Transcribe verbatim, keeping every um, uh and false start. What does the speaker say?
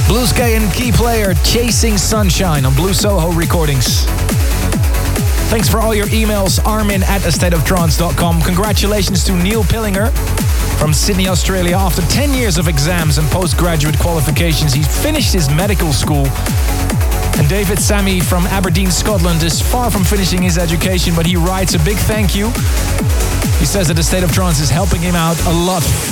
Blue Sky and Key Player, Chasing Sunshine on Blue Soho Recordings. Thanks for all your emails, Armin at a state of trance dot com. Congratulations to Neil Pillinger from Sydney, Australia. After ten years of exams and postgraduate qualifications, he finished his medical school. And David Sammy from Aberdeen, Scotland is far from finishing his education, but he writes a big thank you. He says that the State of Trance is helping him out a lot.